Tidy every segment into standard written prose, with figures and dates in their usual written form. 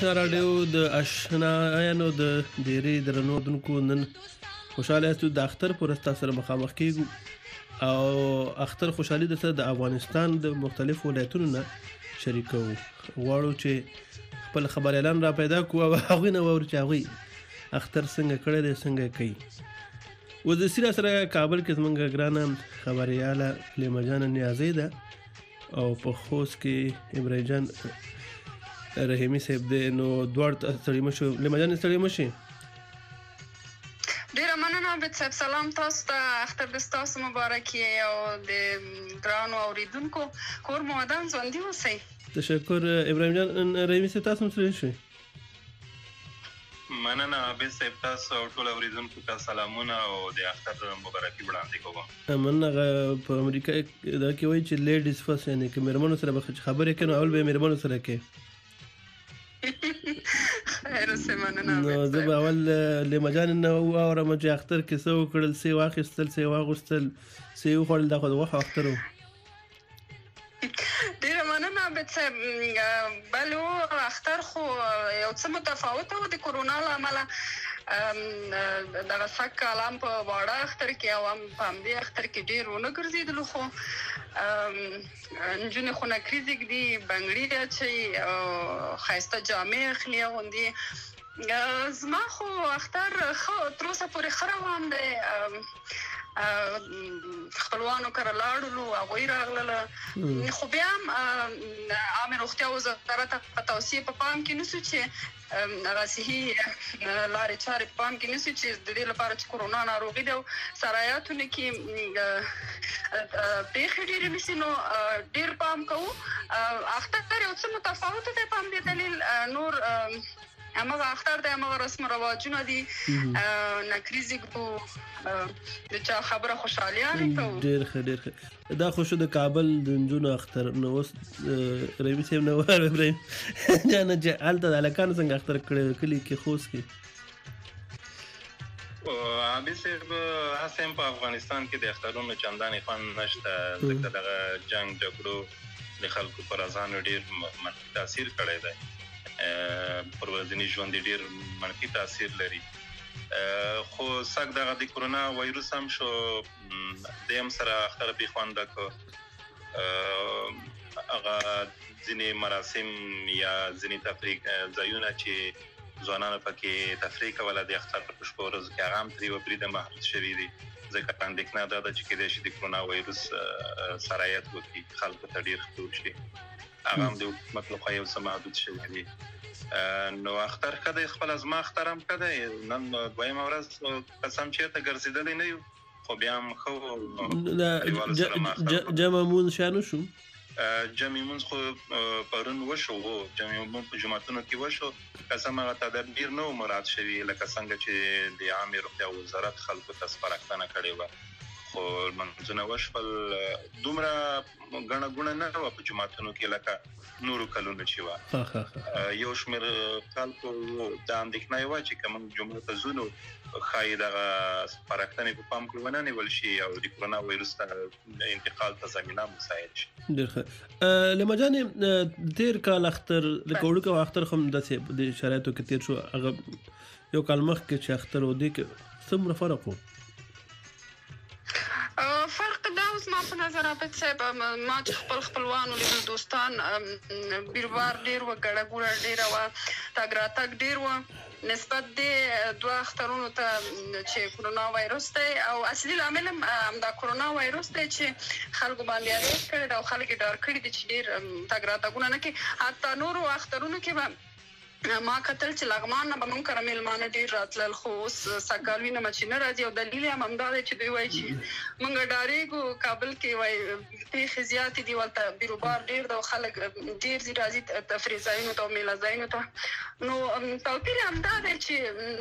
آشنا راډیو د آشنایانو د ډېرې درنو دونکو نن خوشحاله یاستو د اختر پر ورځ تاسو سره مخامخ کیږو او اختر خوشحالي د افغانستان د مختلفو ولایتونو نه شریکو غواړو چې خپل خبر اعلان را پیدا کړو او هغوی نه واورو چې هغوی اختر څنګه کړی دی څنګه کوي. وزیرسي را سره کابل کې زموږ ګرانه خبریاله لیما جان نیازی ده او په خوست کې ابراهیم جان رحیمي صاحب دی. نو دواړه ستړي مشو. لیما جان ستړي مشي. ډیره مننه عابد صاحب. سلام تاسو ته. اختر د ستاسو مبارک او د ګرانو اوریدونکو کور مو ودان ژوندي اوسئ. تشکر ابراهیم جان رحیمي صاحب. تاسو هم ستړي شئ. مننه عابد صاحب. تاسو او ټول اوریدونکو ته سلامونه او د اختر مبارکي وړاندې کوم. مننه. په امریکا دا کې وایي چې لیډیز فرست، یعنی که مېرمنو سره به خبرې کوي نو اول به یې مېرمنو سره کوي. خیر اوسئ. مننه. نو زه به اول لیما جان نه واورم چې اختر کې څه وکړل، څه واخیستل، څه واغوستل، څه یې وخوړل. دا خو د غوښو اختر و. ډیره مننه عابد صاحب. بله اختر خو یو څه متفاوته و د کورونا له امله. دغه سږ کال هم په واړه اختر کې او هم په همدې اختر کې ډېر ونه ګرځېدلو، خو نجونې خونکري زیږدي، بنګړي اچوي او ښایسته جامې اخلي اغوندي. زما خو اختر ښه تر اوسه پورې ښه روان دی. خپلوانو کره لاړلو، هغوی راغلله، خو بیا هم عامې روغتیا وزارت په توصیې په پام کې نیسو چې هغه صحي لارې چارې په پام کې نیسو چې د دې لپاره چې کورونا ناروغي ده او سرایاتونه کې پیښې ډېرې نیسي، نو ډېر پام کوو. اختر یو څه متفاوت دی په همدې دلیل. نور همغه اختر دی، همغه رسم و رواجونه دي، نکري زیږدو، د چا خبره خوشحالیانې کوو. ډېر ښه ډېر ښه. دا خو شو د کابل د نجونو اختر. نو اوس رحیمي صاحب نه ووایه ابراهیم جانه چې هلته د هلکانو څنګه اختر کړی کلي کې خوست کې؟ عابد صاحب هسې هم په افغانستان کې د اخترونو چندانې خوند نشته، ځکه دغه جنګ جګړو د خلکو پر اذهانو ډېر منفي تاثیر کړی دی، پر ورځني ژوند یې ډېر منفي تاثیر لري. خو سږ دغه د کورونا وایروس هم شو، دی هم سره اختر بې خونده کړو. هغه ځینې مراسم یا ځینې تفریح ځایونه چې ځوانانو پکې تفریح کوله د اختر په شپو ورځو کې، هغه هم ترې وبریده محدود شوي دي، ځکه اندېښنه دا ده چې کیدای شي د کورونا وایروس سرایت وکړي، خلکو ته ډېر خپور شي. هغه هم د حکومت لخوا یو څه محدود شوي دي. نو اختر ښه دی، خپله زما اختر هم ښه دی. نن دویمه ورځ قسم چېرته ګرځېدلی نه یو، خو بیا هم ښه و. جمع مونځ شانو شو؟ جمع مونځ خو پرون وشو، جمع مونځ په جوماتونو کې وشو. قسم هغه تدابیر نه و مراعات شوي لکه څنګه چې د عامې روغتیا وزارت خلکو ته سپارښتنه کړې وه. خو لمونځونه وشول، دومره ګڼه ګوڼه نه وه په جوماتونو کې لکه نورو کلونو چې وه. یو شمېر خلکو دا اندېښنه یې وه چې که موږ جومات ته ځو نو ښایي دغه سپارښتنې په پام کې ونه نیول شي او د کورونا وایروس ته انتقال ته زمینه مساعد شي. ډېر ښه. لیما جانې تېر کال اختر لکه وړوکی اختر خو هم داسې د شرایطو کې تېر شو، هغه یو کال مخکې چې اختر و دې کې څومره فرق و؟ فرق دا اوس ما په نظر عابد صاحب، ما چې خپل خپلوان ولیدل، دوستان، بیروبار ډېر و، ګڼه ګوڼه ډېره وه، تګ راتګ ډېر و نسبت دې دوه اخترونو ته چې کورونا وایروس دی. او اصلي لامل هم همدا کورونا وایروس دی چې خلکو باندې اغېز کړی دی او خلک یې ډار کړي دي چې ډېر تګ راتګونه نه کوي. حتی نورو اخترونو کې به ما کتل چې لغمان نه به موږ کره میلمانه ډېر راتلل، خو اوس سږکال وینم چې نه راځي. او دلیل یې هم همدا دی چې دوی وایي چې موږ ډارېږو، کابل کې وایي پیښې زیاتې دي، ولته بیروبار ډېر دی او خلک ډېر راځي تفریح ځایونو ته او میله ځایونو ته. نو توپیر یې همدا دی چې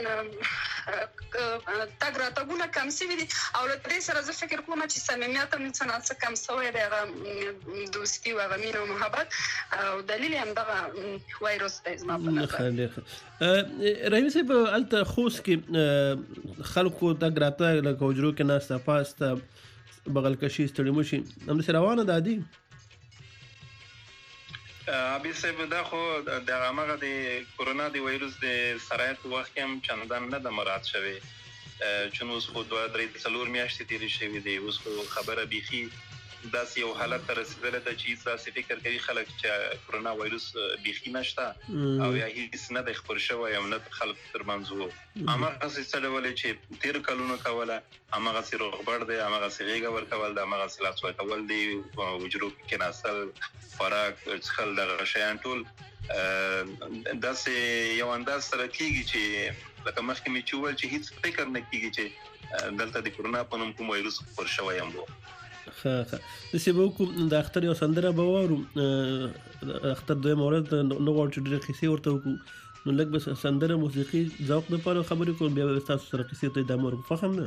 تګ راتګونه کم شوي دي او له دې سره زه فکر کوم چې صمیمیت هم څه ناڅه کم شوی دی، هغه دوستي او هغه مینه او محبت، او دلیل یې همدغه وایروس دی زما په نظر. رحیمي صاحب هلته خوست کې خلکو تګ راتګ لکه حجرو کې ناسته پاسته بغل کشي ستړي مشي همداسې روانه ده عادي؟ ابي صاحب دا خو د هغه د کورونا د وایروس د سرایت وخت هم چندان نه د مراد شوی چې نو اوس خو 2-3 میاشتې تیرې شوې دي. اوس خو خبره بيخي داسې یو حالت ته رسیدلې ده چې داسې فکر کوي خلک چې کورونا وایروس بيخي نشته او یا هیڅ نه د خبر شوی او نه خلک ترمنځ وو. هغه څه ډول چې تیر کلونو کوله هغه سي روغبړ دی، هغه سي غیګ ورکول دی، هغه سي لاس ورکول دی، وجرو کې ناسل خوراک څخل دغه شیان ټول داسې یو انداز سره کېږي چې لکه مخکې مې چې وویل چې هیڅ فکر نه کېږي چې دلته د کورونا په نوم کوم وایروس خپور شوی هم و. ښه داسې به وکړو د اختر یو سندره به واورو. اختر دویمه ورځ نه غواړو چې ډېرې قیسې ورته وکړو، نو لږ به سندره موسیقي ذوق دپاره خبرې کوو، بیا به ستاسو سره قیسې ته ادامه ورکړو. خوښ هم ده؟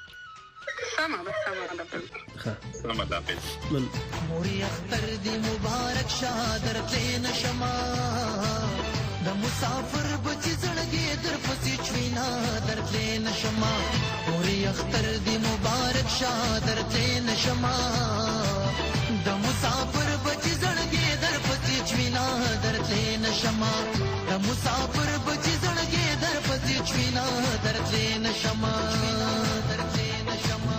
سلامت حافظ. موري اختر دی مبارک شادر تلین شما د مسافر بچی زړګي در پسې چوینا در تلین شما موري اختر دی مبارک شادر تلین شما د مسافر بچی زړګي در پسې چوینا در تلین شما د مسافر بچی زړګي در پسې چوینا در تلین شما در تلین شما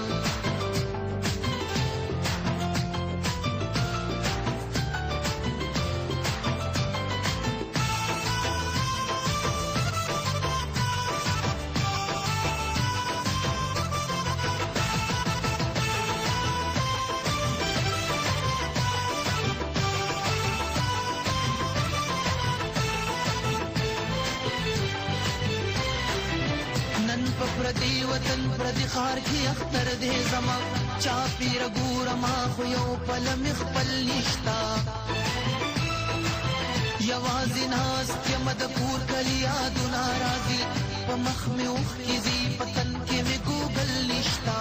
پردی وطن پردی خار کی اختر دے زما چا پیر ګور ما خو یو پل مخبل نشتا یوازې ناس کې مدپور کلی یاد ناراضي په مخ مې اوخ کیږي پتن کې مې ګوګل نشتا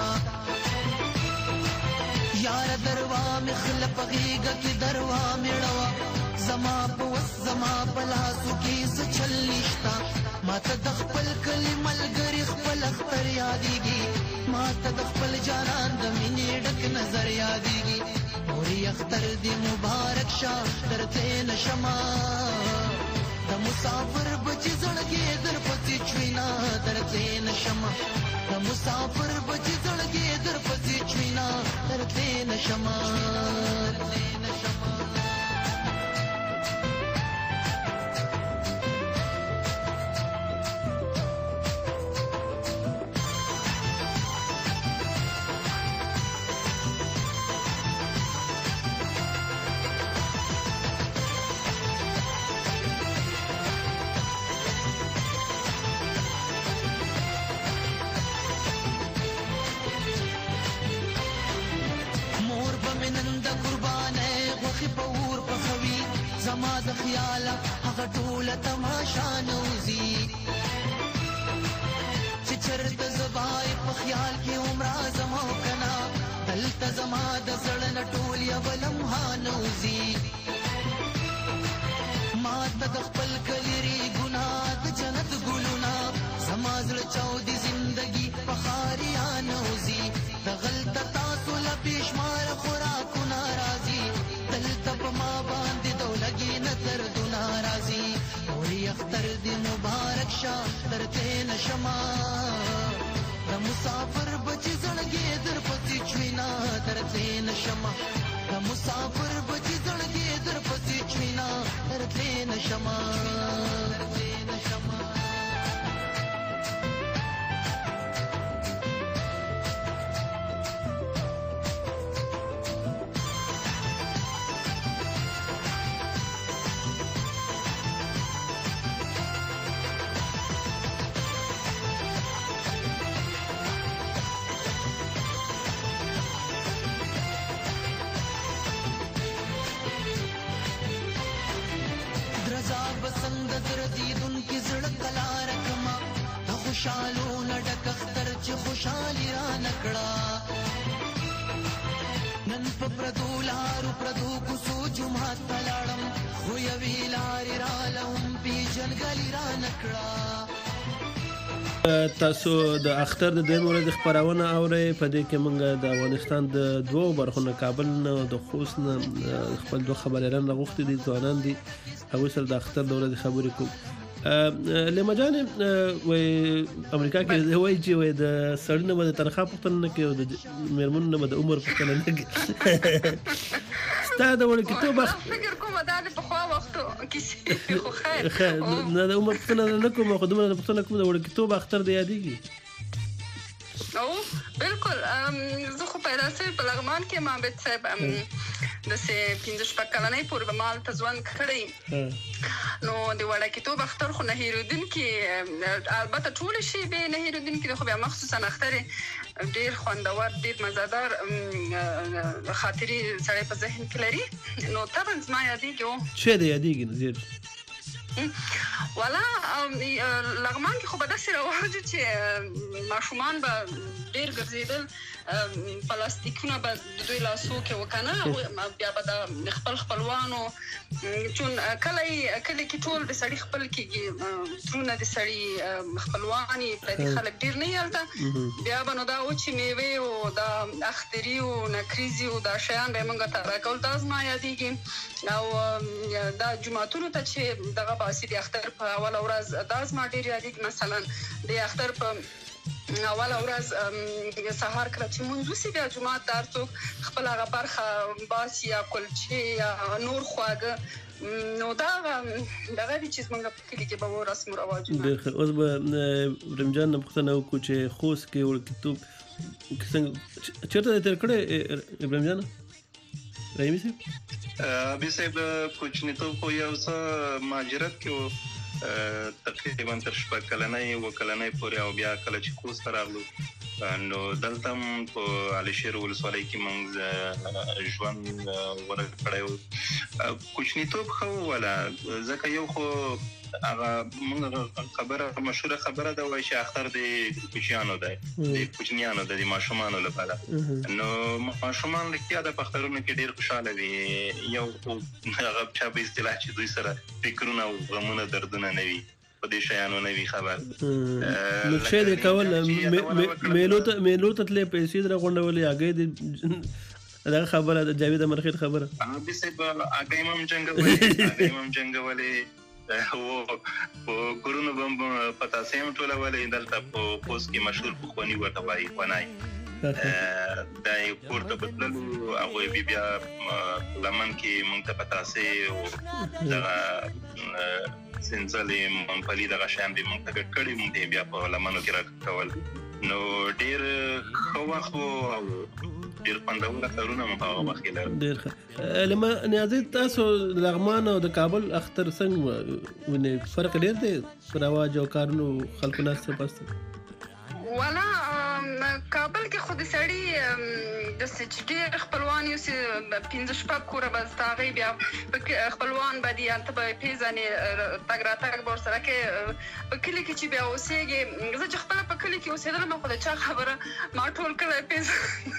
یار دروا مې خلپ غیګه کې دروا میړوا زما په وس زما په لاسو کې څه چل نشتا ما ته د خپل کلی ملګری خپل اختر یادېږي ما ته د خپل جانان د مینې ډک نظر یادېږي موري اختر دی مبارک شه درته نشما د مسافر بچی زړګي در پسې چوینا درته نشما د مسافر بچی زړګي در پسې چوینا درته نشما زما د خیال هغه ټول تماشا نوزي چې چرته زبای په خیال کې عمر زما کنا دلته زما د زړه ټول یو لمحه نوزي ما ته د خپل کلری ګناه د جنت ګلونا زما زړه چاودي زندگی په خاریا نوزي د غلطه تاسو لا بشمار خوراکو ناراضي دلته په ما باندې دولګي نظر دو ناراضي موري اختر دی مبارک شه درته نشما د مسافر بچی زړګي در پسې چوینا درته نشما د مسافر بچی زړګي در پسې چوینا درته نشما درته نشما خوشالو نډک اختر چې خوشالي را نکړه نن په پردو لارو پردو کوڅو جمعات ته لاړم خو یوې لارې رالم پیژنګلي را نکړه تاسو د اختر د دویم ورځې خپرونه اورئ. په دې کې موږ د افغانستان د دوو برخو نه، کابل نه او د خوست نه خپل دوه خبریالان راغوښتي دي، ځوانان دي. هغوی سره د اختر د ورځې خبرې کوو. لیما جانې وایي امریکا کې وایي چې وایي د سړي نه به د تنخوا پوښتنه نه کوي او د مېرمنو نه به د عمر پوښتنه نه کوي. ستا د وړکتوب فکر کوم دا د پخوا وختو کیسې خو خیر نه د عمر پوښتنه نه کوم، خو دومره پوښتنه کوم د وړکتوب اختر دې یادېږي؟ او بالکل زه خو پیدا شوې په لغمان کې ما بیت صاحب داسې 15 کلنۍ پورې به ما هلته ژوند کړی. نو د وړکتوب اختر خو نه هېرېدونکي، البته ټولې شیبې نه هېرېدونکي دي، خو بیا مخصوصا اختر ډېر خوندور، ډېر مزهدار خاطرې سړی په ذهن کې لري. نو طبعا زما یادېږي. څه دې یادېږي زیات؟ والا لغمان کې خو به داسې رواج و چې ماشومان به ډېر ګرځېدل، پلاستیکونه به د دوی لاسو کې وکنه، بیا به د خپل خپلوانو چون کلی کې ټول د سړي خپل کېږي، ترونه د سړي خپلوانې پردي خلک ډېر نه یې هلته. بیا به نو دا وچې میوې او دا اختري او نکریزي او دا شیان به یې موږ ته راکول. دا زما یادېږي. او دا جوماتونو ته چې دغه باسي د اختر په اوله ورځ، دا زما ډېر یادېږي. مثلا د اختر په اوله ورځ سهار کله چې مونځ وسي، بیا جومات ته هر څوک خپل هغه برخه باسي، یا کلچې یا نور خواږه. نو دا دغه دي چې زموږ په کلي کې به و رسم و رواجونه. ډېر ښه. اوس به ابراهیم جان نه پوښتنه وکړو چې خوست کې وړکتوب چېرته دی تېر کړی ابراهیم جان؟ رحیمي صاحب ابي صاحب کوچنیتوب خو یو څه مهاجرت کې و، تقریبا تر 6 کلنۍ و کلنۍ پورې، او بیا کله چې خوست ته راغلو نو دلته هم په علي شیر ولسوالۍ کې موږ ژوند غوره کړی و. کوچنیتوب ښه وله، ځکه یو خو هغه موږ خبره مشهوره خبره ده وایي چې اختر د کوچیانو دی، د کوچنیانو دی، د ماشومانو لپاره. نو ماشومان رښتیا د په اخترونو کې ډېر خوشحاله وي. یو هغه چا په اصطلاح چې دوی سره فکرونه او غمونه دردونه نه وي، په دې شیانو نه وي خبر. نو څه دې کول؟ میلو ته تلې، پیسې در غونډولې، هګۍ دې دغه خبره د جاوید امرخیل خبره ابي صاحب هګۍ هم جنګولې او په کورونو بم پتاسې هم ټولولې. دلته په خوست کې مشهور پخواني ورته وایي خوانای، دا یې پورته بدللو. هغوی بیا لمن کې موږ ته پتاسې او دغه سنځلې ممپلي دغه شیان به موږ ته ګډ کړي، موږ یې بیا په لمنو کې راکول. نو ډېر ښه وخت و او ډېر خوندور اخترونه مو په هغه وخت کې لرل. ډېر ښه. لیما نیازي، تاسو لغمان او د کابل اختر څنګه وینئ؟ فرق ډېر دی په رواج او کارونو خلکو ناسته پاسته؟ والا کابل کې خو د سړي داسې چې ډېر خپلوان یو چې 15 کوره به ستا هغوی بیا خپلوان به دي، هلته به یې پېژنې، تګ راتګ به ورسره کوې. په کلي کې چې بیا اوسېږې، زه چې خپله په کلي کې اوسېدلم، خو د چا خبره ما ټول کلی پېژنم.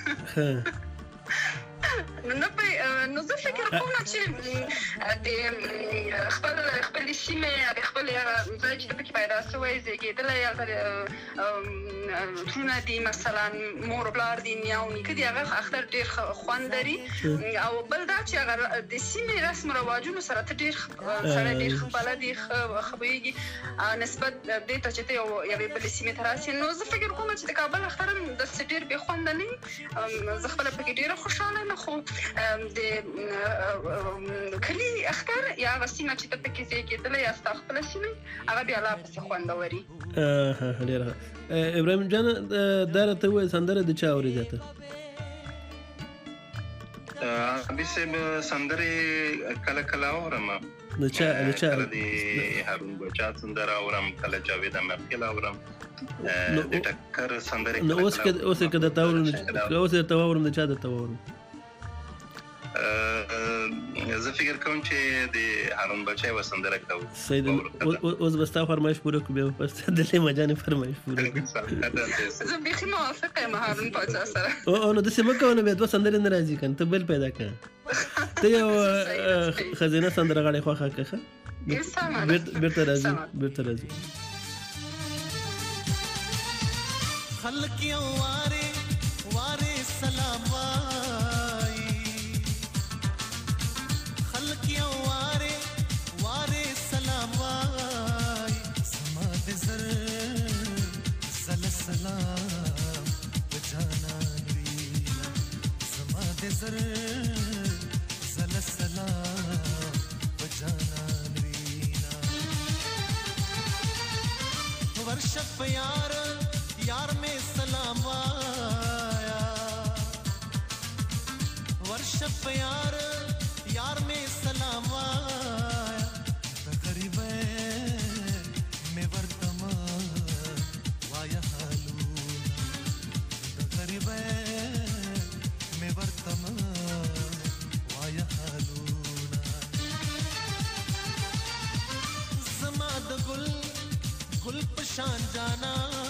نو زه فکر کوم چې د خپلې سیمې، د خپل ځای چې پکې پیدا شوی، زېږېدلی، هلته ترونه دي، مثلا مور پلار دي، نیا او نیکه دي، هغه اختر ډېر خوند لري. او بل دا چې هغه د سیمې رسم و رواجونو سره ته ډېر سړی ډېر ښه بلد یې، ښه پوهېږي نسبت دې ته چې ته یوې بلې سیمې ته راسې. نو زه فکر کوم چې د کابل اختر هم داسې ډېر بې خونده نه وي. زه خپله پکې ډېره خوشحاله یم، خو د کلي اختر یا هغه سیمه چې ته پکې زېږېدلی یا ستا خپله سیمه، هغه بیا لا پسې خوندوري. ډېر ښه. ابراهیم جان دا راته ووایه، سندره د چا اورېدې ته؟ ابي صاحب سندرې کله کله اورم، د چا؟ کله د هارون بچا سندره اورم، کله جاوید امرخیل اورم، د ټکر سندرې. نو اوس که درته واورم، د چا درته واورم؟ زه فکر کوم چې د هارون بچا یوه سندره کوو. اوس به ستا فرمایش پوره کړو، بیا به د لیما جانې فرمایش پوره کړو. زه بیخي موافقه یم هارون بچا سره. نو داسې مه کوه، نو بیا دوه سندرې نه راځي که نه، ته بل پیدا کړه. ته یو ښځینه سندرغاړې خوښه کړه، بېرته راځي. خلق یو واره سلام وای خلق یو واره سلام وای زما د زر سلام بجانان وی زما د زر سلام بجانان وینا ورشت یار میں سلام آیا ورشت یار میں سلام آیا غریب میں ورتما وایا حالونا غریب میں ورتما وایا حالونا زما د گل پشان جانا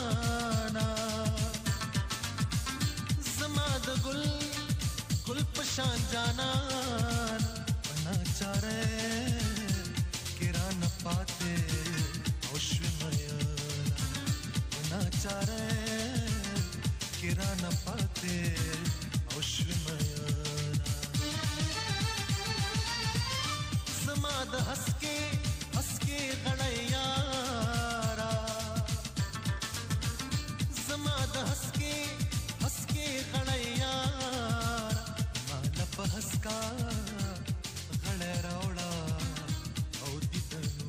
گل پشان جانا بنا چارے کرا نہ پاتے اوشو میانا بنا چارے کرا نہ پاتے اوشو میانا زماد ہس کے غڑیارا زماد ہس کے غڑیارا مالا پہس کا غڑی روڑا او دیدنو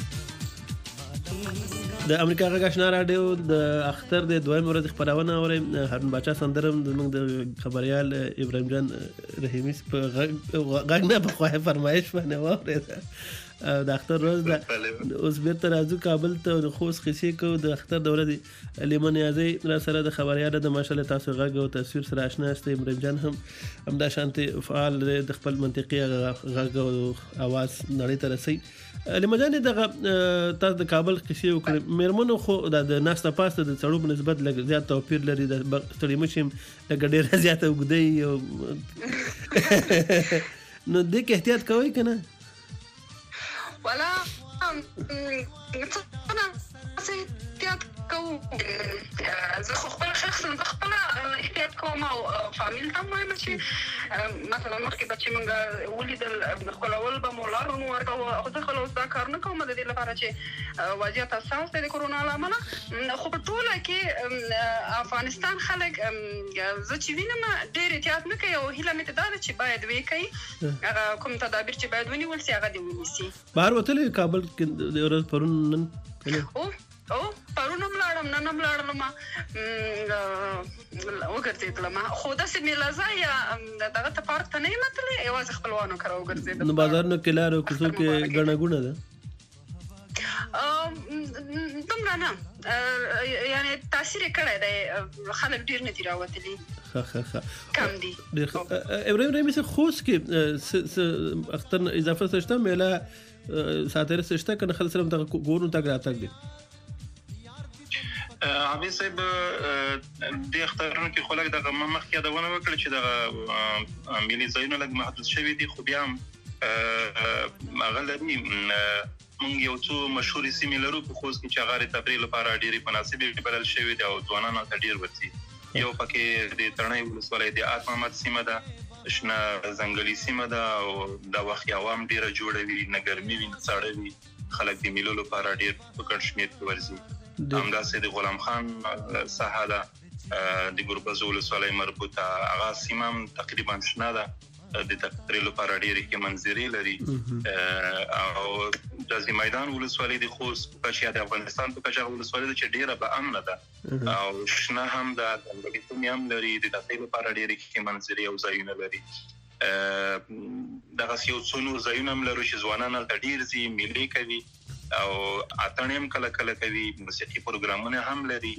د امریکا غږ آشنا راډیو د اختر د دویم ورځ خبرونه اورئ. هارون باچا سندرم زموږ د خبريال ابراهیم جان رحیمی په غږ نه په خواه فرمایش باندې واورېده. د اختر ورځ ده اوس بیرته راځو کابل ته د خوست قصې کوو. د اختر د ورځې لیمن نیازی را سره د خبریاله د ماشاءالله تاسو غږ او تصویر سره آشنا یاست. ابراهیم جان هم همدا شانتې فعال د خپل منطقي غږ او اواز نړۍ ته رسوي. لیمن جان دغه تاسو د کابل قصې وکړې مېرمنو خو د ناسته پاسته د سړو په نسبت لږ زیات توپیر لري. د ستړي مشي لږ ډېره زیاته اوږده نو دې کې احتیاط کوئ که نه؟ ولا احتیاط کوم زه خو خپل شخصا زه خپل احتیاط کوم او فامیل ته وایم چې مثلا مخکې به چې موږ ولیدل ښکلول به مو لاره مو ورکوه خو زه خپله اوس دا کار نه کوم د دې لپاره چې وضعیت حساس دی د کرونا له امله. خو په ټوله کې افغانستان خلک زه چې وینم ډېر احتیاط نه کوي او هیله مې ته دا ده چې باید ویې کوي هغه کوم تدابیر چې باید ونیول سي هغه دې ونیسي. بهر وتلی کابل کې د ورځ پرون نن او پرون هم لاړم نن هم لاړم وګرځېدلم خو داسې میلازه یا دغه ته پارک ته نه یم تللی یوازې خپلوانو کره وګرځېدم. نو بازارونو کې لارو کوڅو کې ګڼه ګوڼه ده؟ دومره نه یعنې تاثیر یې کړی دی خلک ډېر نه دي راوتلي کم دي. ابراهیم رحیمي صاحب خوست کې اختر اضافه څه شته میله ساتره څه شته که نه خلک صرف دغه کورونو تګ راتګ دی؟ عابد صاحب د اخترونو کې خو لږ دغه مخکې یادونه وکړه چې دغه ملي ځایونه لږ محدود شوي دي خو بیا هم هغه لري موږ یو څو مشهورې سیمې لرو په خوست کې چې هغه د تفریح لپاره ډېرې مناسبې بلل شوي دي او ځوانانو ته ډېر ورځي. یو پکې د تڼۍ ولسوالۍ د آت محمد سیمه ده شنه ځنګلي سیمه ده او د وخت عوام ډېره جوړه وي نه ګرمي وي نه ساړه وي خلک د میلو لپاره ډېر په ګڼ شمېر کې ورځي. همداسې د غلام خان ساحه ده د ګوربز ولسوالۍ مربوطه هغه سیمه هم تقریبا شنه ده د تفریح لپاره ډېرې ښې منظرې لري او داسې میدان ولسوالۍ د خوست په کچه یا د افغانستان په کچه هغه ولسوالۍ ده چې ډېره به امنه ده او شنه هم ده ځنګلي سیمې هم لري د تفریح لپاره ډېرې ښې منظرې او ځایونه لري. دغسې یو څو نور ځایونه هم لرو چې ځوانان هلته ډېر ځي میلې کوي او اتڼ هم کله کله کوي موسیقي پروګرامونه هم لري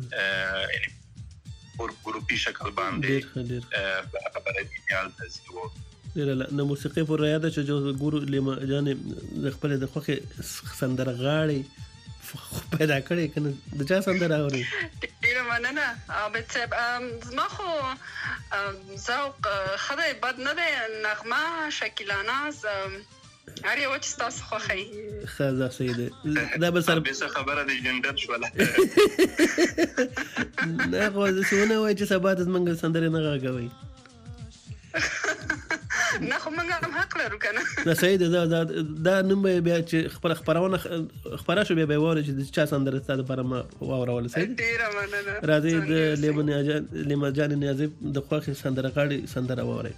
پر ګروپي شکل باندې خبره دي حالت زیو د موسیقي پر یاد چې جو ګورو لیمه جان خپل د خوخه سندرغاړي پیدا کړي کنه د چا سندره اوري ډیره مننه عابد صاحب زما خو ذوق خدای بد نه دی نغمه شکیلاناز هر یو چې تاسو خوښي خزه سیده دا به سره به خبره د جندر شوله نه خو څونه وای چې سبا د منګل سندره نه غاګوي نه خو موږ هم حق لرو کنه نه سیده دا نوم بیا چې خبرونه خبره شو بیا وره چې چا سندره ستاسو لپاره ما واورول سیده ډیره مننه راځي د لیمجان نیازي د خوښي سندره غاړي سندره وره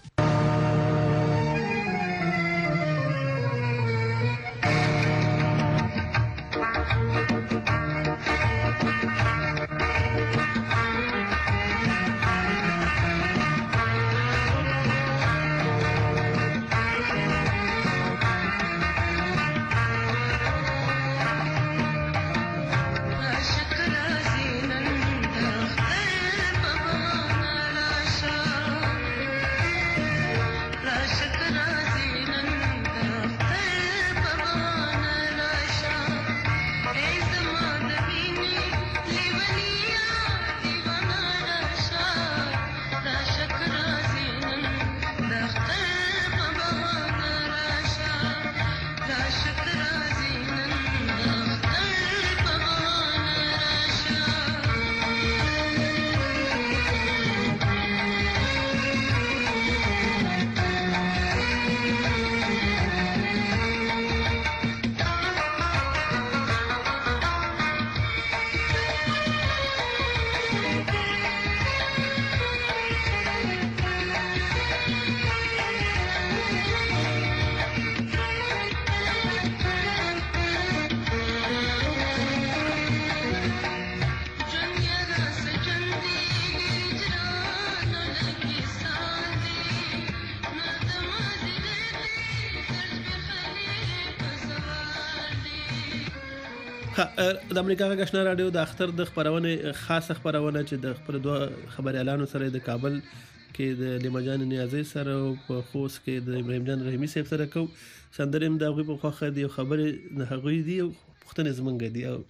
د امریکا غږ رادیو د اختر د خبرونه خاصه خبرونه چې د خبر دوه خبر اعلان سره د کابل کې د لیمجان نیازي سره او په خوست کې د ابراهیم جان رحیمی صاحب سره کو سندریم د غوی په خوخه دی خبره نه غوی دی پښتنه زمونږ دی او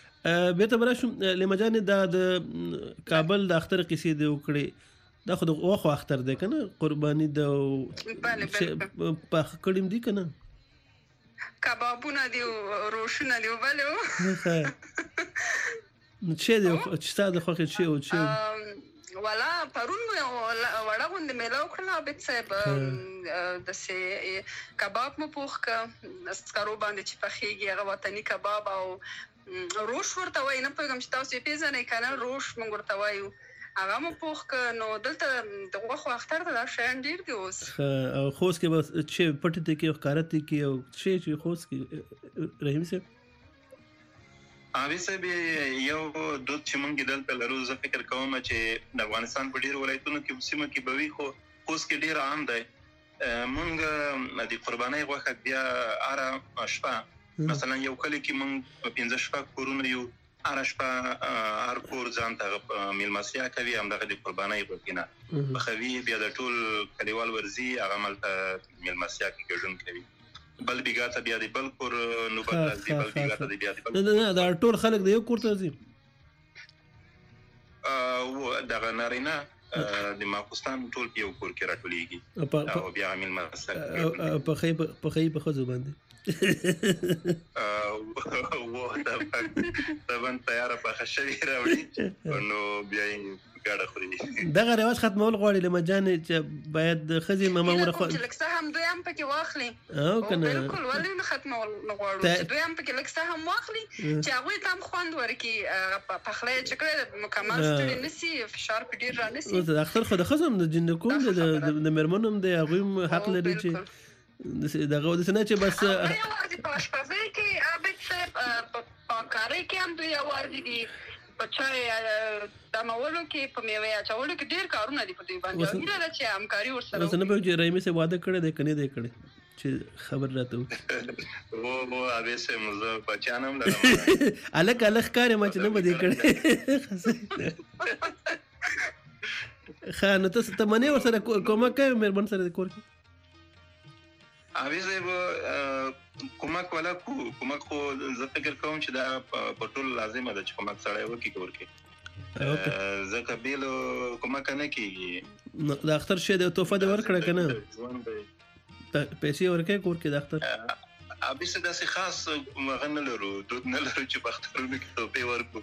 به ته براشم لیمجان د کابل د اختر قصې دی وکړي دا خو د واخو اختر دی کنه قرباني د په کډیم دی کنه کبابونه دی روشونه دی بله چې دی چې تاسو خو چې ولا پرون وړه غوند میله وکړه بیت صاحب د سه کباب مو پوخ ک سکرو باندې چې پخېږي هغه وطني کباب او روش ورته وای نه پېږم چې تاسو پیژنې کنه روش مونږ ورته وایو هغه مو پوخ ک نو دلته دغه خو اختر ته شان ډیر دی اوس او خوست کې بس چې پټته کې ښکارته کې او چې خوست کې رحیم صاحب اوی صاحب یو دوت چې مونږ دلته لرو زه فکر کوم چې د افغانستان په ډیر ولایتونو کې سیمه کې بوي خو خوست کې ډیر عام دی مونږ د قربانۍ غوښه بیا اره شپه مثلا یو کلی کې مونږ 15 شپه کورونه یو اره شپه هر کور ځان ته میلمستیا کوي همدغه د قربانۍ غوښینه بخوي بیا د ټول کلیوال ورزي هغه ملته میلمستیا کوي کوي بل بیګاته بیا د بل کور نو بل دی بل بیګاته دی بیا د نه دا ټول خلک د یو کور ته ځي او دغه نارینا د ماخستان ټول په یو کور کې راټولېږي او بیا عامل مسله په خې په خزو باندې و دا طبعا تیار په خشوي راوړي نو بیا ګاډه خوري دغه رواج ختمول غواړي لمجان چې باید خزي ماما ورخه چې لکه هم دوی هم پکې واخلي او کنه بالکل ولې نه ختمول نه غواړو چې دوی هم پکې لکه هم واخلي چې هغه تام خوند ورکي په خله چې کړه مکمل ستړي نسی فشار په ډیر را نسی او د اختر خو د خزم د جن کوم د مرمنوم د هغه حق لري چې دغه د سنه چې بس په شپږ کې ابد په کاري کې هم دوی اواز دي پچای د مولو کې په میوه اچولو کې ډیر کارونه دي په دوی باندې دا چې همکاري ورسره اوس نه به چې رحیمي سه وعده کړی دی کني دی کړی چې خبر راته وو اوبه سه مزه بچانم لرم الک کار ما چې نه بده کړی خانه ته منه ورسره کومه کوي مهربان سره کور کې اوبه کومک ولا کومک خو زه فکر کوم چې دا په ټول لازمه ده چې کومک سره وکي کور کې زکه بیل کومک نه کیږي د اختر شه د توفه د ورکړه کنه پیسې ورکې کور کې د اختر ابي څه داسې خاص مغنه لرو دود نه لرو چې بخترونو کې توپې ورکو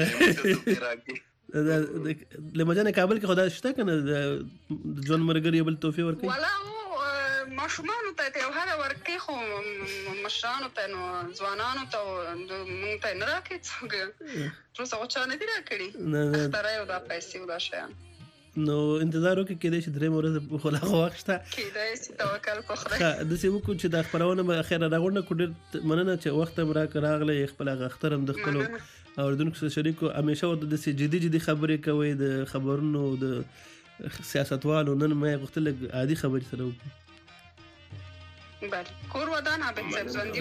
لمجانه کابل کې خدا شته کنه د ژوند مرګري بل توفي ورکې ولا ماشومان ته یو هغه ورکې خو مشرانو ته نو ځوانانو ته مونږ ته نه راکې څنګه تر څو چا نه دی راکړي تر یو دا پیسې ودا شي نو انتظار وکړي کېدای شي درې مورز خو لا وخت شته کېدای شي توکل په خدای د څه وکړو چې د خبرونه به اخر راغونډه کو ډېر مننه چې وخت هم راغلی خپل اخترم د خپل اوردونکو سره شریکو همیشه ورته د جدي خبرې کوي د خبرونو د سیاستوالو نن مې غوښتل عادي خبرې سره وکړو بله کور ودان عابد صاحب ژوندي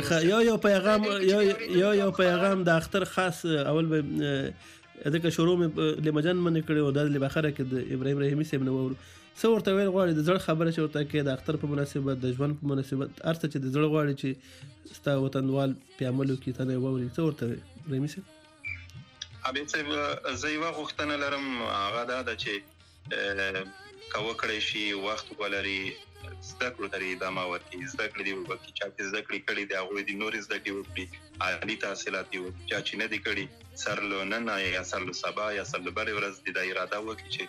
یو پیغام د اختر خاص اول به دغه شروع مې لمجان منې کړی او د بخره کې د ابراهیم رحیمي صاحب نو څو ورته ویل غواړي د زړه خبره چې ورته کې د اختر په مناسبت د ژوند په مناسبت ارته چې د زړه غواړي چې ستا وطنوال په عملو کې تنه ووري څو ورته رحیمي صاحب ابي صاحب زه یو غوښتنه لرم هغه دا چې کوه کړی شي وخت ولري زده کړو ته ادامه ورکړي زده کړې دي وکړي چې زده کړې کړي د هغوی د نورې زده کړې وکړي عالي تحصیلات دي وکړي چې نه دي کړي سر له نن یا سر له سبا یا سر له بلې ورځ د اراده وکړي چې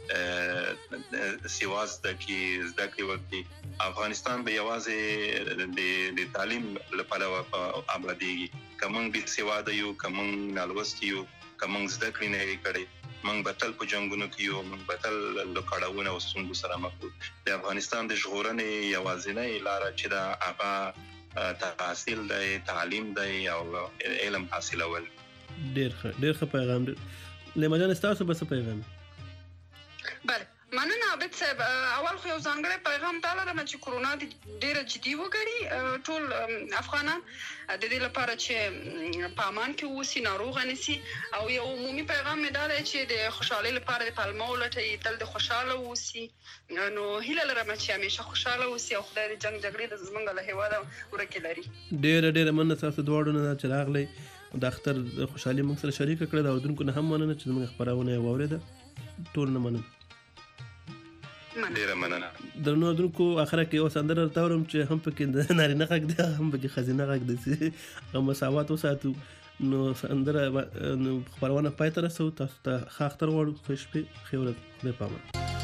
سیوا زده کړې وکړي افغانستان به یوازې د تعلیم لپاره آبادیږي که موږ بېسواده یو که موږ نالوستي یو که موږ زده کړې نه وي کړې موږ به تل په جنګونو کې یو موږ به تل له کړاوونو او ستونزو سره مخ یو د افغانستان د ژغورنې یوازینۍ لاره چې دا هغه تحصیل دی تعلیم دی او علم حاصلول ډېر ښه پیغام لمجان ستاسو به څه پیغام بله مننه عابد صاحب اول خو یو ځانګړی پیغام دا لرم چې کرونا ډېره جدي وګڼي ټول افغانان د دې لپاره چې په امان کې اوسي ناروغه نشي او یو عمومي پیغام مې دا دی چې د خوشحالۍ لپاره د پلمه ولټوي تل د خوشحاله اوسي نو هیله لرم چې همیشه خوشحاله اوسي او خدای د جنګ جګړې د زموږ له هېواده ورکې لري ډېره مننه تاسو دواړو نه چې راغلی د اختر خوشحالي موږ سره شریکه کړې د اورېدونکو نه هم مننه چې زموږ خپرونه یې واورېده ټول نه مننه ډیره مننه درنو اورېدونکو اخره کې یو سندره درته اورم چې هم پکې د نارینه غږ دی هم پکې ښځینه غږ دی چې هغه مساوات وساتو نو سندره خپرونه پای ته رسوو تاسو ته ښه اختر غواړو ښه شپې ښې ورځ خدای پامان